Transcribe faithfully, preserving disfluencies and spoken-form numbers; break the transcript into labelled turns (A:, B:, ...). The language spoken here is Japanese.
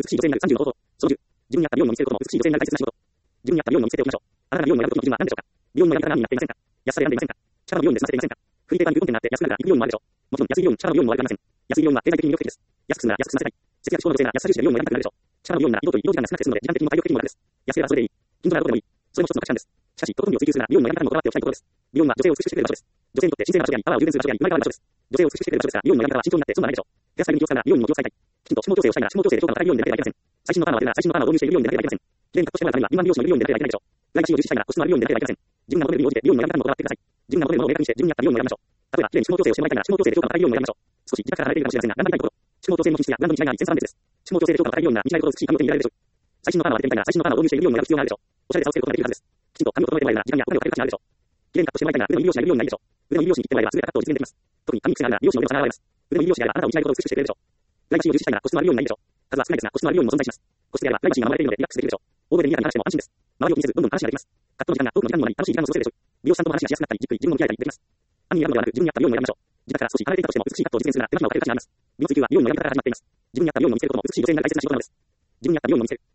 A: しい女性になるさんじゅうの方法。そのじゅう。自分に合った美容院を見つけることも美しい女性になる大切な仕事。自分に合った美容院を見つけておきましょう。あなたが美容院を選ぶ時の基準は何でしょうか。美容院の選び方は何になっていませんか。安さで選んでいませんか。近場の美容院で済ませていませんか。フリーペーパーにクーポン券があって安くなるから行く美容院もあるでしょう。もちろん安い美容院、近場の美容院もありません。安い美容院は経済的に魅力的です。安く済むなら安く済ませたい。節約志向の女性なら安さ重視で美容院を選びたくなるでしょう。近場の美容院なら移動と移動時間が少なくて済むので時間的にも体力的にも楽です。安ければそれでいい。金とならどうでもいい。それも一つの価値観です。しかし、とことん美を追求するなら美容院の選び方にもこだわっておきたいところです。美容院は女性を美しくしてくれる場所です。女性にとって神聖な場所であり、パワーを充電する場所であり、生まれ変わる場所です。女性を美しくしてくれる場所ですから、美容院の選び方は慎重になって損はないでしょう。ヘアスタイルに気を使うなら美容院も気を使いたい。きちんと下調整をしたいなら下調整で評価の高い美容院でなければいけません。最新のパーマを当てるなら最新のパーマを導入している美容院でなければいけません。綺麗にカットしてもらうためには敏腕美容師のいる美容院でなければいけないでしょう。プライバシーを重視したいなら個室のある美容院でなければいけません。自分が求める美容に応じて美容院の選び方にもこだわってください。自分が求めるものを明確にして自分に合った美容院を選びましょう。例えば、綺麗に下調整をしてもらいたいなら下調整で評価の高い美容院を選びましょう。少し自宅から離れているかもしれませんが、頑張りたいところ。下調整の品質やブランドに違いがあり、センサーなんです。下調整で評価の高い美容院なら見ないことを美しい髪を手に入れられるでしょう。最新のパーマを当ててみたいなら最新のパーマを導入している美容院を選ぶ必要があるでしょう。おしゃれで差をつけることができるはずです。きちんと髪を整えてもらえるなら時間やお金をかける価値があるでしょう。綺麗にカットしてもらいたいなら腕のいい美容師がいる美容院がいいでしょう。腕のいい美容師に切ってもらえば優れたカットを実現できます。特に髪に癖があるなら美容師の腕も下がられます。腕のいい美容師であればあなたを見たいことを美しくしてくれるでしょう。プライバシーを重視したいなら個室のある美容院がいいでしょう。数は少ないですが個室のある美容院も存在します。個室であればプライバシーが守られているのでリラックスできるでしょう。欧米で見たら見たらしても安心です。周りを気にせずどんどん話ができます。カットの時間が多くの時間にもなり楽しい時間を過ごせるでしょう。美容師さんとも話がしやすくなったりじっくり自分も向き合えたりできます。安易に選ぶのではなく自分に合った美容院を選びましょう。自宅から少し離れていたとしても美しいカットを実現するなら手間暇をかける価値があります。美の追求は美容院の選び方から始まっています。自分に合った美容院を見つけることも美しい女性になる大切な仕事なのです。自分に合った美容院を見つける。